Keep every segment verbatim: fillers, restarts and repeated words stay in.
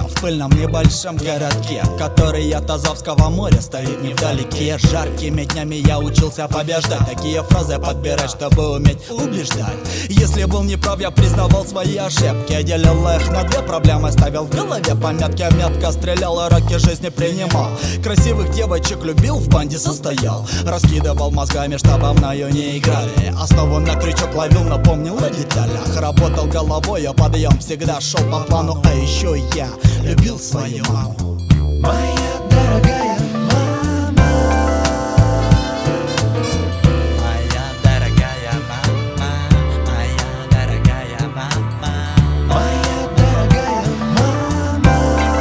в пыльном небольшом городке, который от Азовского моря стоит невдалеке. Жаркими днями я учился побеждать, такие фразы подбирать, чтобы уметь убеждать. Если был неправ, я признавал свои ошибки, делил их на две проблемы, ставил в голове пометки, метко стрелял, раки жизни принимал. Красивых девочек любил, в банде состоял, раскидывал мозгами, чтобы мною не играли. Основу на крючок ловил, напомнил о деталях. Работал головой, а подъем всегда шел по плану. А еще я любил свою маму. Моя дорогая мама, моя дорогая мама, моя дорогая мама, моя дорогая мама,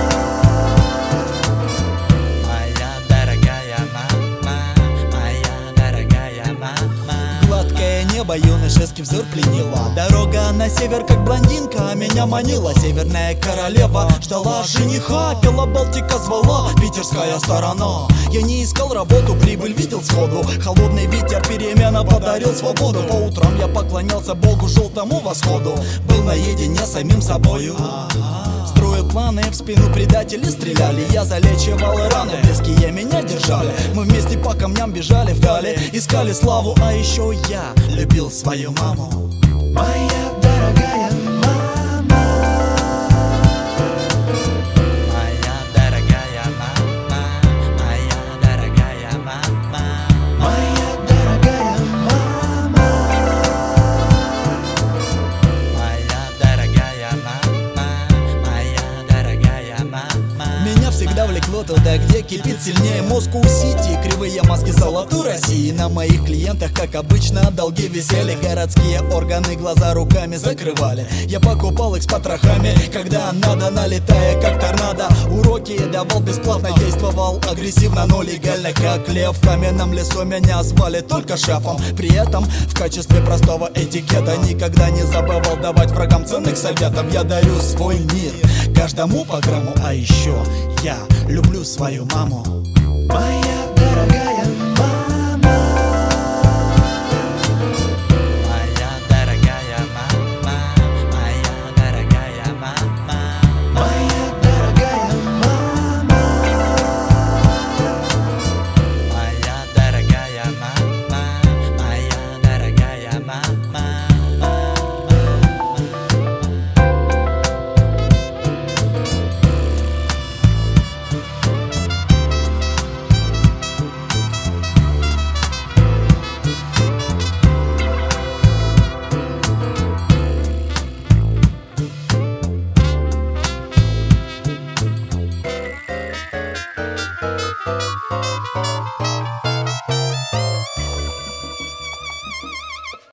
моя дорогая мама, моя дорогая мама. Гладкое небо юношеский взор пленила, дорога на север как блондинка, а меня манила. Северная королева ждала жениха, пела Балтика, звала питерская сторона. Я не искал работу, прибыль видел сходу, холодный ветер перемена подарил свободу. По утрам я поклонялся Богу желтому восходу, был наедине с самим собою. Строил планы, в спину предатели стреляли, я залечивал раны, близкие меня держали. Мы вместе по камням бежали вдали, искали славу, а еще я любил свою маму. моя дорогая мама, Моя дорогая мама, моя дорогая мама, моя дорогая мама, моя дорогая мама, моя дорогая мама. Меня всегда влекло туда, где кипит сильнее Москва-Сити, кривые маски золотой России. На моих клиентах, как обычно, долги висели, городские органы глаза руками закрывали. Я покупал их с потрохами, когда надо, налетая как торнадо. Уроки давал бесплатно, действовал агрессивно, но легально, как лев. В каменном лесу меня звали только шефом. При этом в качестве простого этикета никогда не забывал давать врагам ценных советов. Я дарю свой мир каждому по грамму, а еще я люблю свою маму. моя дорогая мама.